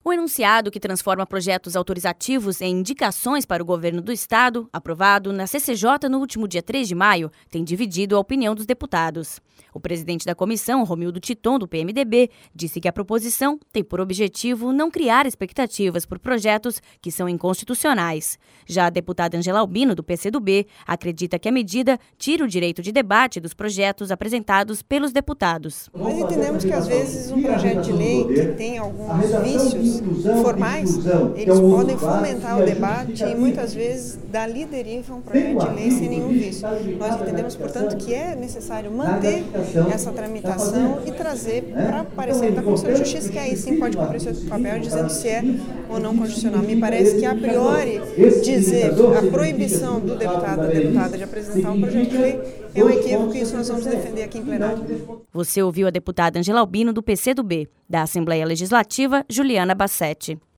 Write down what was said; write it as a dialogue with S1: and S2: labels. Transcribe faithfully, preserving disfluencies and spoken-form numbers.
S1: O enunciado que transforma projetos autorizativos em indicações para o governo do estado, aprovado na C C J no último dia três de maio, tem dividido a opinião dos deputados. O presidente da comissão, Romildo Titon, do P M D B, disse que a proposição tem por objetivo não criar expectativas por projetos que são inconstitucionais. Já a deputada Angela Albino, do P C do B, acredita que a medida tira o direito de debate dos projetos apresentados pelos deputados.
S2: Nós entendemos que, às vezes, um projeto de lei que tem alguns vícios formais, eles podem fomentar o debate e, muitas vezes, dali deriva um projeto de lei sem nenhum vício. Nós entendemos, portanto, que é necessário manter essa tramitação e trazer para parecer da Constituição de Justiça, que aí sim pode cumprir seu papel dizendo se é ou não constitucional. Me parece que, a priori, dizer a proibição do deputado ou da deputada de apresentar um projeto de lei é um equívoco e isso nós vamos defender aqui em plenário.
S1: Você ouviu a deputada Angela Albino, do P C do B. Da Assembleia Legislativa, Juliana Bassetti.